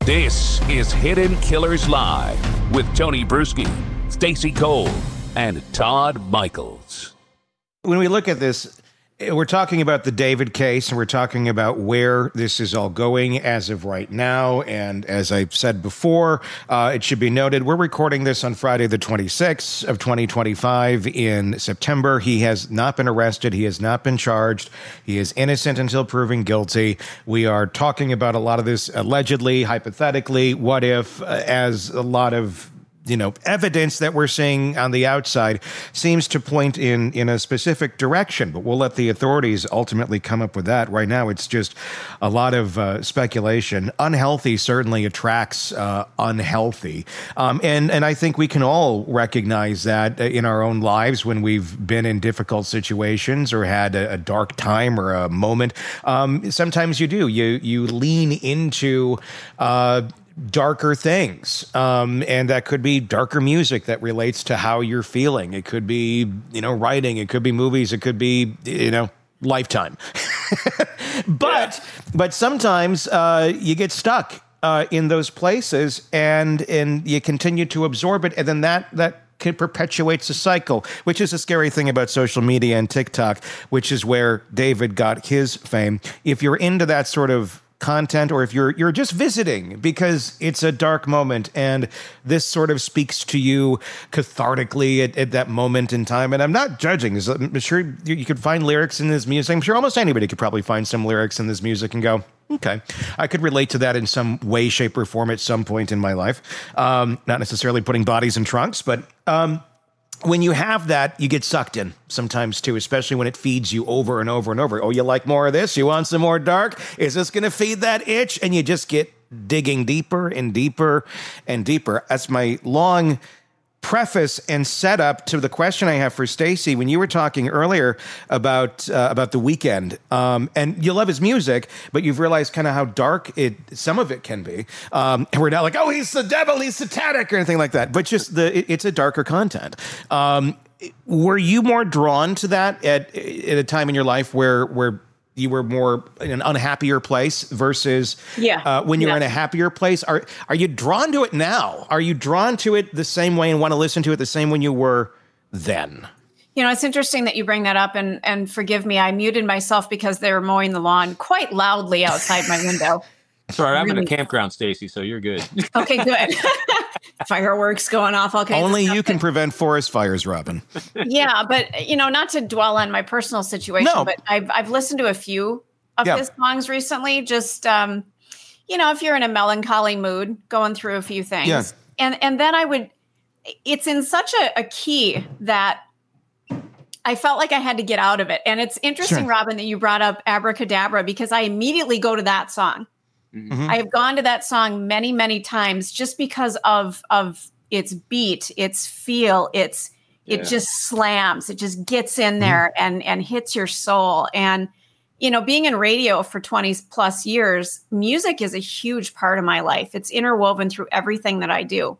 This is Hidden Killers Live with Tony Bruschi, Stacey Cole, and Todd Michaels. When we look at this, we're talking about the David case, and we're talking about where this is all going as of right now. And as I've said before, it should be noted, we're recording this on Friday the 26th of 2025 in September. He has not been arrested. He has not been charged. He is innocent until proven guilty. We are talking about a lot of this allegedly, hypothetically, what if, as a lot of evidence that we're seeing on the outside seems to point in a specific direction, but we'll let the authorities ultimately come up with that. Right now, it's just a lot of speculation. Unhealthy certainly attracts unhealthy. And I think we can all recognize that in our own lives when we've been in difficult situations or had a dark time or a moment. Sometimes you do. You lean into darker things. And that could be darker music that relates to how you're feeling. It could be, writing. It could be movies. It could be, Lifetime. But sometimes you get stuck in those places and you continue to absorb it. And then that perpetuates a cycle, which is a scary thing about social media and TikTok, which is where David got his fame. If you're into that sort of content, or if you're just visiting because it's a dark moment and this sort of speaks to you cathartically at that moment in time. And I'm not judging. I'm sure you could find lyrics in this music. I'm sure almost anybody could probably find some lyrics in this music and go, okay, I could relate to that in some way, shape, or form at some point in my life. Not necessarily putting bodies in trunks, but when you have that, you get sucked in sometimes too, especially when it feeds you over and over and over. Oh, you like more of this? You want some more dark? Is this going to feed that itch? And you just get digging deeper and deeper and deeper. That's my long preface and setup to the question I have for Stacey. When you were talking earlier about The Weeknd, and you love his music, but you've realized kind of how dark some of it can be. And we're not like, oh, he's the devil, he's satanic, or anything like that. But just it's a darker content. Were you more drawn to that at a time in your life where you were more in an unhappier place versus when you were in a happier place? Are you drawn to it now? Are you drawn to it the same way and want to listen to it the same when you were then? It's interesting that you bring that up, and forgive me, I muted myself because they were mowing the lawn quite loudly outside my window. Sorry, I'm in a campground, Stacey, so you're good. Okay, good. Fireworks going off, all kinds Only of stuff. You can prevent forest fires, Robin. Yeah, but not to dwell on my personal situation, but I've listened to a few of his songs recently. Just if you're in a melancholy mood, going through a few things, and then it's in such a key that I felt like I had to get out of it. And it's interesting, Robin, that you brought up Abracadabra, because I immediately go to that song. Mm-hmm. I have gone to that song many, many times just because of its beat, its feel, it just slams, it just gets in there and hits your soul. And, being in radio for 20 plus years, music is a huge part of my life. It's interwoven through everything that I do.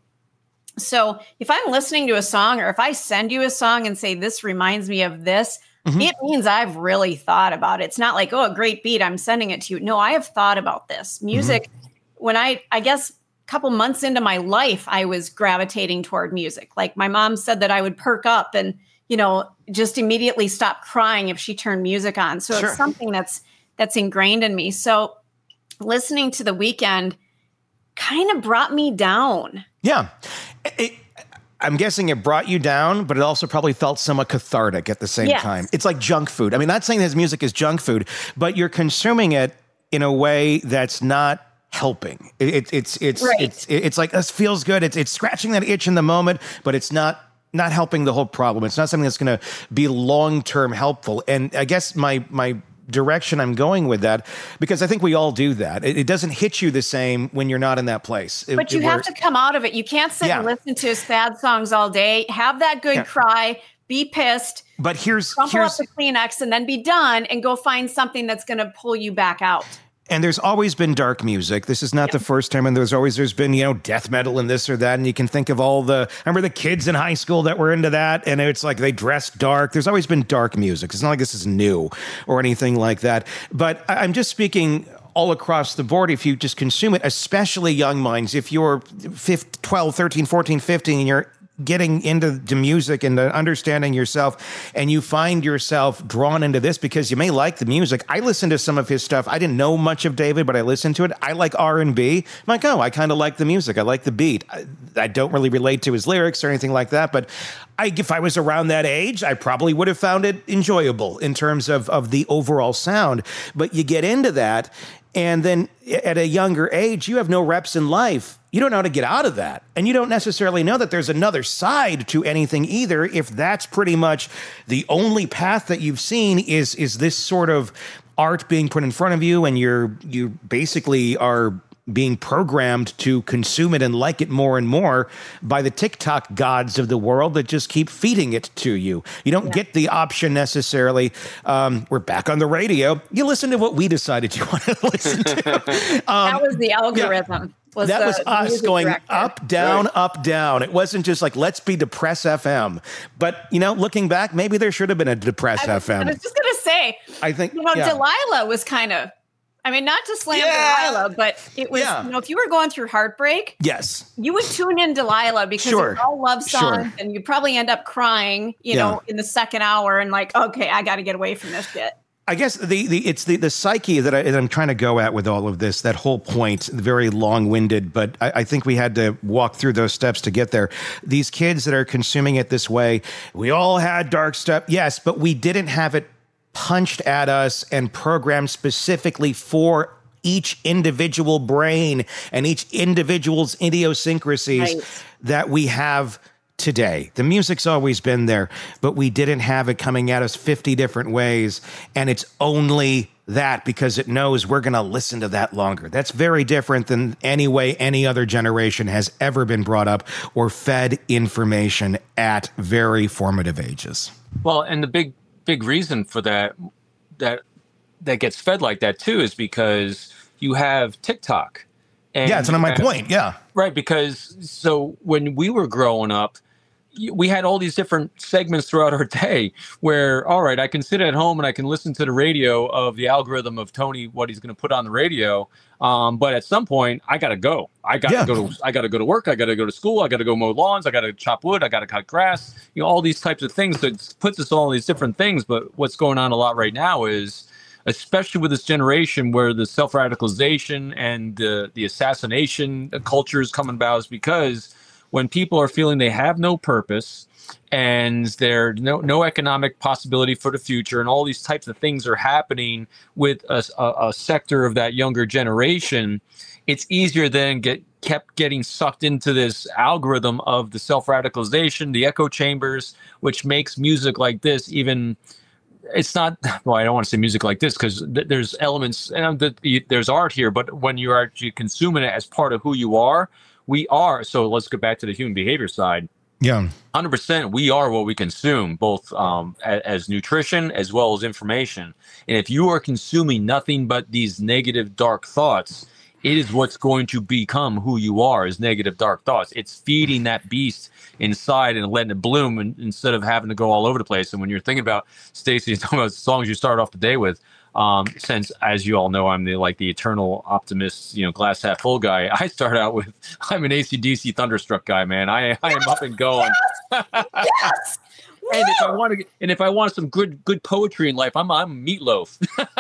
So if I'm listening to a song, or if I send you a song and say, this reminds me of this, it means I've really thought about it. It's not like, oh, a great beat, I'm sending it to you. No, I have thought about this. Music, when I guess a couple months into my life, I was gravitating toward music. Like my mom said that I would perk up and, just immediately stop crying if she turned music on. So it's something that's ingrained in me. So listening to The Weeknd kind of brought me down. Yeah. I'm guessing it brought you down, but it also probably felt somewhat cathartic at the same time. It's like junk food. I mean, not saying his music is junk food, but you're consuming it in a way that's not helping. It's like, this feels good. It's scratching that itch in the moment, but it's not helping the whole problem. It's not something that's going to be long-term helpful. And I guess my direction I'm going with that, because I think we all do that. It doesn't hit you the same when you're not in that place. But you have to come out of it. You can't sit and listen to sad songs all day, have that good cry, be pissed, but crumple up the Kleenex and then be done and go find something that's going to pull you back out. And there's always been dark music. This is not the first time. And there's been, death metal and this or that. And you can think of remember the kids in high school that were into that. And it's like they dressed dark. There's always been dark music. It's not like this is new or anything like that. But I'm just speaking all across the board if you just consume it, especially young minds. If you're 12, 13, 14, 15, and you're getting into the music and understanding yourself, and you find yourself drawn into this because you may like the music. I listened to some of his stuff. I didn't know much of David, but I listened to it. I like R&B. I'm like, oh, I kind of like the music. I like the beat. I don't really relate to his lyrics or anything like that, but if I was around that age, I probably would have found it enjoyable in terms of the overall sound. But you get into that, and then at a younger age, you have no reps in life. You don't know how to get out of that. And you don't necessarily know that there's another side to anything either, if that's pretty much the only path that you've seen is this sort of art being put in front of you, and you basically are being programmed to consume it and like it more and more by the TikTok gods of the world that just keep feeding it to you. You don't get the option necessarily. We're back on the radio. You listen to what we decided you want to listen to. That was the algorithm. Yeah. That was us going up, down, up, down. It wasn't just like, let's be Depress FM. But, looking back, maybe there should have been a Depress FM. I was just going to say, I think, Delilah was kind of, not to slam Delilah, but it was, if you were going through heartbreak, yes, you would tune in Delilah because it's all love songs, and you'd probably end up crying, in the second hour, and like, okay, I got to get away from this shit. I guess it's the psyche that I'm trying to go at with all of this, that whole point, very long-winded, but I think we had to walk through those steps to get there. These kids that are consuming it this way, we all had dark stuff, yes, but we didn't have it punched at us and programmed specifically for each individual brain and each individual's idiosyncrasies that we have today. The music's always been there, but we didn't have it coming at us 50 different ways, and it's only that because it knows we're going to listen to that longer. That's very different than any way any other generation has ever been brought up or fed information at very formative ages. Well, and the big reason for that gets fed like that too is because you have TikTok. And it's not my point. Yeah. Right. Because so when we were growing up, we had all these different segments throughout our day where, all right, I can sit at home and I can listen to the radio of the algorithm of Tony, what he's going to put on the radio. But at some point I got to go. I got to go to work. I got to go to school. I got to go mow lawns. I got to chop wood. I got to cut grass, all these types of things that puts us all in these different things. But what's going on a lot right now is, especially with this generation where the self-radicalization and the assassination culture is coming about, is because when people are feeling they have no purpose and there's no economic possibility for the future, and all these types of things are happening with a sector of that younger generation, it's easier than kept getting sucked into this algorithm of the self-radicalization, the echo chambers, which makes music like this even... It's not, well, I don't want to say music like this because there's elements, and there's art here, but when you're actually consuming it as part of who you are, we are. So let's go back to the human behavior side. Yeah. 100%. We are what we consume, both as nutrition as well as information. And if you are consuming nothing but these negative, dark thoughts, it is what's going to become who you are, is negative, dark thoughts. It's feeding that beast inside and letting it bloom instead of having to go all over the place. And when you're thinking about, Stacey, talking about songs you start off the day with, since, as you all know, I'm the eternal optimist, glass half full guy. I start out with, I'm an AC/DC Thunderstruck guy, man. I am up and going. Yes. And if I want some good poetry in life, I'm Meatloaf.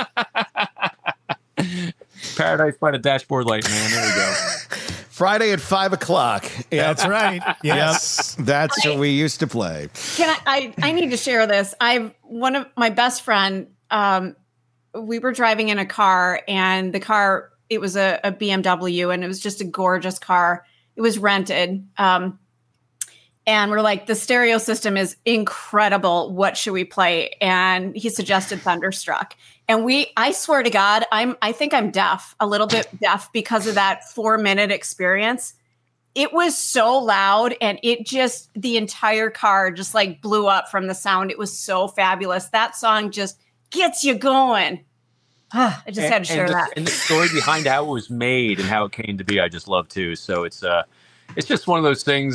Paradise by the Dashboard Light, man. There we go. Friday at 5:00. Yeah, that's right. Yes, that's what we used to play. Can I need to share this. One of my best friend. We were driving in a car, and the car, it was a BMW, and it was just a gorgeous car. It was rented. And we're like, the stereo system is incredible. What should we play? And he suggested Thunderstruck. And I swear to God, I think I'm deaf, a little bit deaf because of that 4-minute experience. It was so loud, and the entire car just like blew up from the sound. It was so fabulous. That song just gets you going. I just had to share that. And the story behind how it was made and how it came to be, I just love too. So it's just one of those things that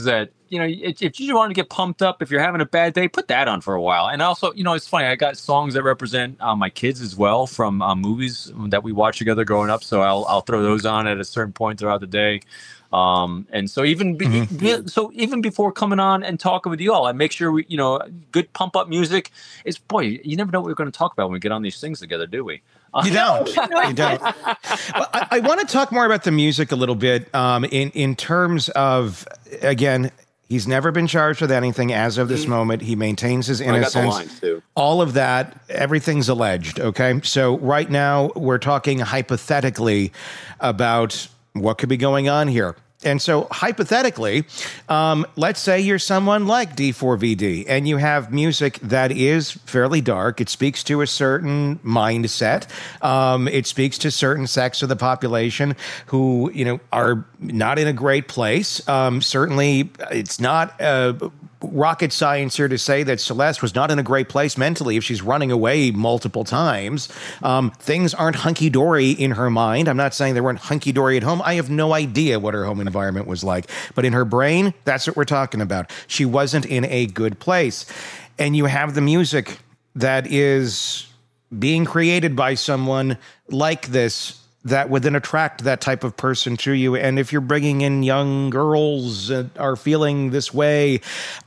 if you want to get pumped up, if you're having a bad day, put that on for a while. And also, it's funny. I got songs that represent my kids as well from movies that we watched together growing up. So I'll throw those on at a certain point throughout the day. And so even before coming on and talking with you all, I make sure we, good pump up music is, boy, you never know what we're going to talk about when we get on these things together, do we? You don't. You don't. Well, I want to talk more about the music a little bit in terms of, again, he's never been charged with anything as of this moment. He maintains his innocence. I got the lines too. All of that, everything's alleged, okay? So right now we're talking hypothetically about what could be going on here. And so hypothetically, let's say you're someone like D4VD and you have music that is fairly dark. It speaks to a certain mindset. It speaks to certain sects of the population who, are not in a great place. Certainly, it's not rocket science here to say that Celeste was not in a great place mentally if she's running away multiple times. Things aren't hunky-dory in her mind. I'm not saying they weren't hunky-dory at home. I have no idea what her home environment was like. But in her brain, that's what we're talking about. She wasn't in a good place. And you have the music that is being created by someone like this that would then attract that type of person to you. And if you're bringing in young girls that are feeling this way,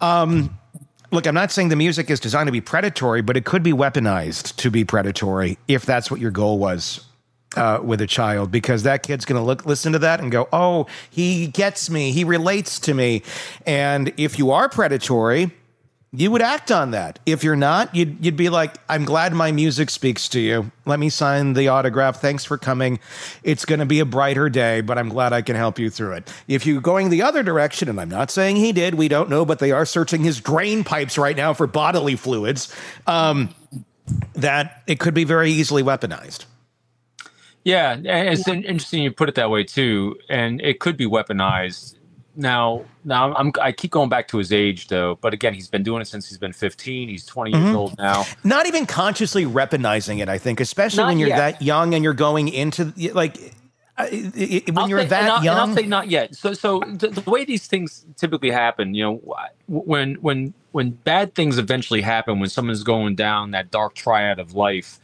look, I'm not saying the music is designed to be predatory, but it could be weaponized to be predatory if that's what your goal was with a child, because that kid's going to listen to that and go, oh, he gets me, he relates to me. And if you are predatory, you would act on that. If you're not, you'd be like, I'm glad my music speaks to you. Let me sign the autograph. Thanks for coming. It's going to be a brighter day, but I'm glad I can help you through it. If you're going the other direction, and I'm not saying he did, we don't know, but they are searching his drain pipes right now for bodily fluids, that it could be very easily weaponized. Yeah, it's interesting you put it that way too, and it could be weaponized. Now I keep going back to his age though, but again, he's been doing it since he's been 15. He's 20 years old now. Not even consciously weaponizing it, I think, especially when you're that young and you're going into like when you're that young. And I'll say not yet. So the way these things typically happen, when bad things eventually happen, when someone's going down that dark triad of life.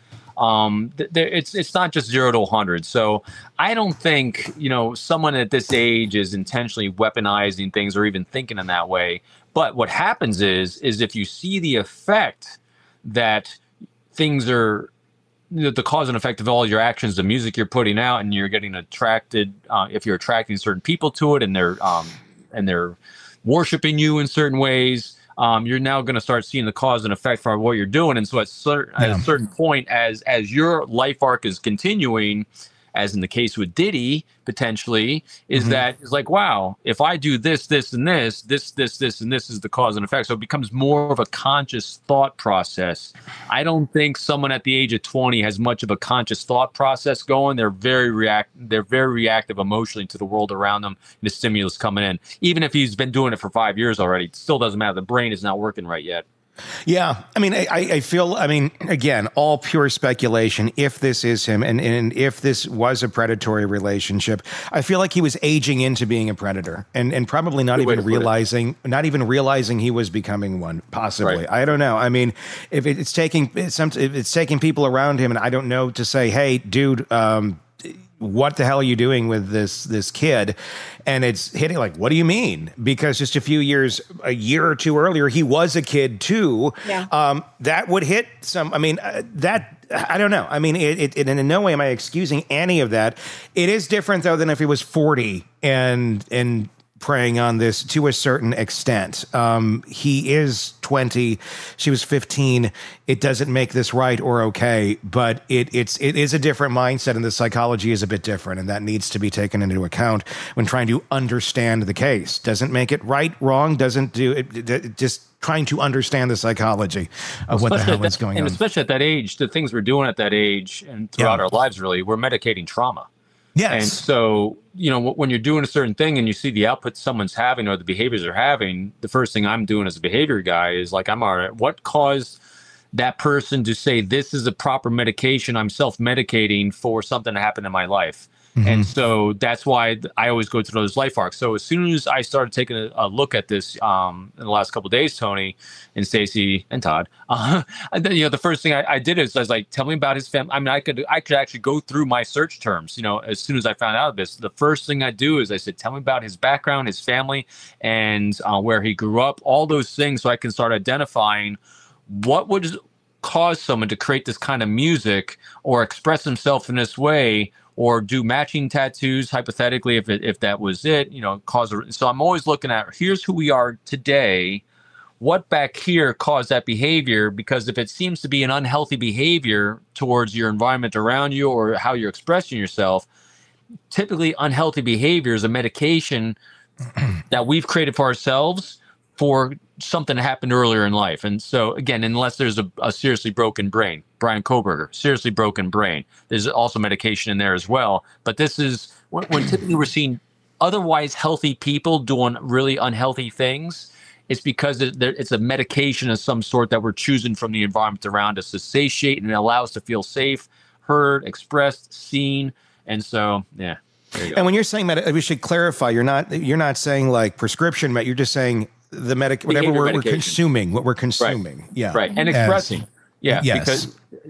It's not just 0 to 100. So I don't think, someone at this age is intentionally weaponizing things or even thinking in that way. But what happens is if you see the effect that things are, the cause and effect of all your actions, the music you're putting out, and you're getting attracted, if you're attracting certain people to it and they're worshiping you in certain ways, you're now going to start seeing the cause and effect for what you're doing. And so at a certain point, as your life arc is continuing, as in the case with Diddy, potentially, is that it's like, wow, if I do this, this, and this, and this is the cause and effect. So it becomes more of a conscious thought process. I don't think someone at the age of 20 has much of a conscious thought process going. They're very reactive emotionally to the world around them and the stimulus coming in. Even if he's been doing it for 5 years already, it still doesn't matter. The brain is not working right yet. Yeah. I mean, I feel, again, all pure speculation. If this is him and if this was a predatory relationship, I feel like he was aging into being a predator and probably not even realizing he was becoming one, possibly. Right. I don't know. I mean, if it's taking people around him, and I don't know to say, hey, dude, what the hell are you doing with this kid? And it's hitting like, what do you mean? Because just a year or two earlier, he was a kid too. Yeah. That would hit some, I don't know. I mean, it in no way am I excusing any of that. It is different though than if he was 40 and preying on this to a certain extent. He is 20. She was 15. It doesn't make this right or okay, but it is a different mindset, and the psychology is a bit different, and that needs to be taken into account when trying to understand the case. Doesn't make it right, wrong, doesn't do it, just trying to understand the psychology of what the hell is going on. And especially at that age, the things we're doing at that age and throughout our lives, really, we're medicating trauma. Yes. And so, when you're doing a certain thing and you see the output someone's having or the behaviors they're having, the first thing I'm doing as a behavior guy is like, I'm all right, what caused that person to say this is a proper medication? I'm self-medicating for something that happened in my life. And so that's why I always go through those life arcs. So as soon as I started taking a look at this in the last couple of days, Tony and Stacey and Todd, and then, the first thing I did is I was like, tell me about his family. I mean, I could actually go through my search terms. As soon as I found out of this, the first thing I do is I said, tell me about his background, his family, and where he grew up, all those things, so I can start identifying what would cause someone to create this kind of music or express himself in this way, or do matching tattoos, hypothetically, if that was it, so I'm always looking at, here's who we are today, what back here caused that behavior, because if it seems to be an unhealthy behavior towards your environment around you or how you're expressing yourself, typically unhealthy behavior is a medication that we've created for ourselves for something that happened earlier in life. And so, again, unless there's a seriously broken brain, Brian Koberger, seriously broken brain, there's also medication in there as well. But this is when typically we're seeing otherwise healthy people doing really unhealthy things. It's because it's a medication of some sort that we're choosing from the environment around us to satiate and allow us to feel safe, heard, expressed, seen. And so, yeah. And when you're saying we should clarify, you're not saying like prescription, you're just saying the whatever we're consuming, what we're consuming. Right. Yeah. Right. And expressing. Yeah. Yes.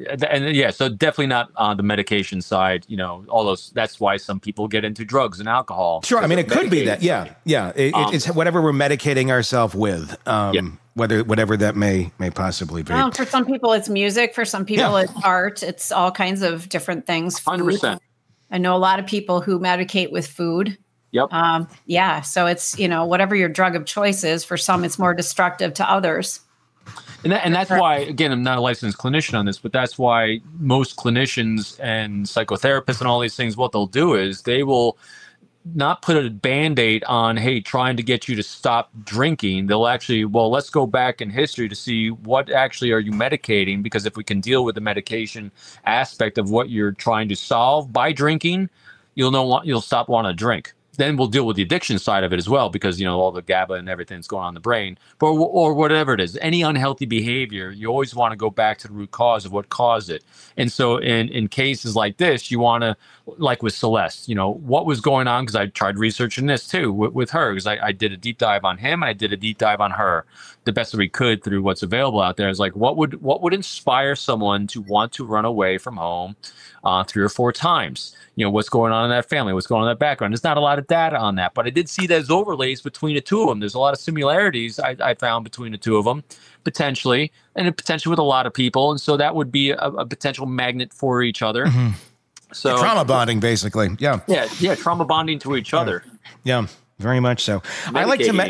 So definitely not on the medication side, all those, that's why some people get into drugs and alcohol. Sure. I mean, it could be that. Yeah. Yeah. It's whatever we're medicating ourselves with, whatever that may possibly be. Well, for some people it's music. For some people it's art. It's all kinds of different things. 100%. I know a lot of people who medicate with food. Yep. So it's, whatever your drug of choice is, for some, it's more destructive to others. And that's why, again, I'm not a licensed clinician on this, but that's why most clinicians and psychotherapists and all these things, what they'll do is they will not put a Band-Aid on, hey, trying to get you to stop drinking. They'll actually, let's go back in history to see what actually are you medicating, because if we can deal with the medication aspect of what you're trying to solve by drinking, you'll stop wanting to drink. Then we'll deal with the addiction side of it as well, because all the GABA and everything's going on in the brain, or whatever it is. Any unhealthy behavior, you always want to go back to the root cause of what caused it. And so in cases like this, you want to, like with Celeste, what was going on, because I tried researching this too with her, because I did a deep dive on him and I did a deep dive on her, the best that we could through what's available out there. Is like, what would inspire someone to want to run away from home 3 or 4 times? What's going on in that family, what's going on in that background. There's not a lot of data on that, but I did see those overlays between the two of them. There's a lot of similarities I found between the two of them, potentially, and potentially with a lot of people. And so that would be a potential magnet for each other. Mm-hmm. So trauma bonding, basically. Yeah. Yeah. Trauma bonding to each other. Yeah. Very much so. I like to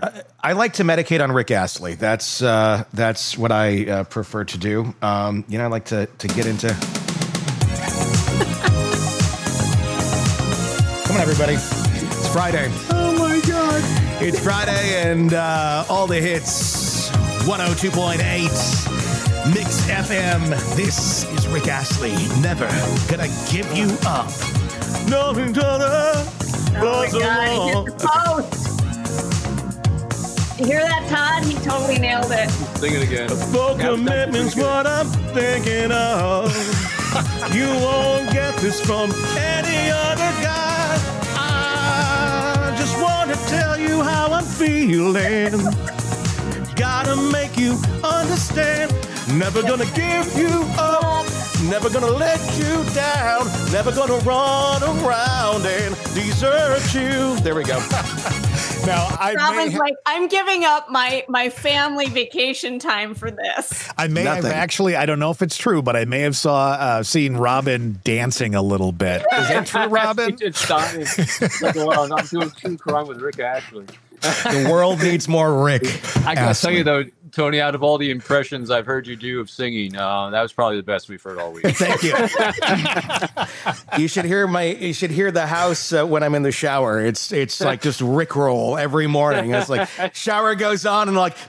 medicate on Rick Astley. That's what I prefer to do. I like to get into. Come on, everybody! It's Friday. Oh my God! It's Friday, and all the hits. 102.8 Mix FM. This is Rick Astley. Never gonna give you up. Nothing to Oh my God, he hit the post. You hear that, Todd? He totally nailed it. Sing it again. Full commitment's what I'm thinking of. You won't get this from any other guy. I just want to tell you how I'm feeling. Gotta make you understand. Never gonna give you up. Never gonna let you down. Never gonna run around and desert you. There we go. Now, Robin's like, I'm giving up my family vacation time for this. I may have actually, I don't know if it's true, but I may have seen Robin dancing a little bit. Is that true, Robin? I'm doing true crime with Rick Astley. The world needs more Rick. I gotta tell you though, Tony, out of all the impressions I've heard you do of singing, that was probably the best we've heard all week. Thank you. You should hear the house when I'm in the shower. It's like just Rickroll every morning. It's like shower goes on and like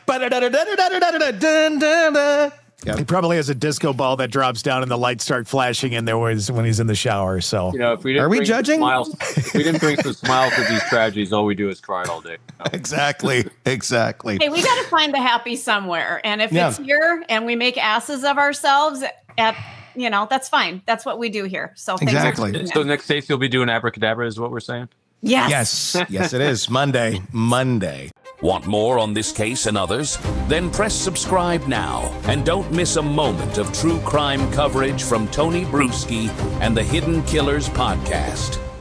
Yeah. He probably has a disco ball that drops down and the lights start flashing in there when he's in the shower. So, if we didn't are we judging? If we didn't bring some smiles to these tragedies, all we do is cry all day. Exactly. Hey, we got to find the happy somewhere. And if it's here and we make asses of ourselves at that's fine. That's what we do here. So exactly. So next Stacey will be doing abracadabra is what we're saying? Yes. Yes, it is. Monday. Want more on this case and others? Then press subscribe now and don't miss a moment of true crime coverage from Tony Bruschi and the Hidden Killers podcast.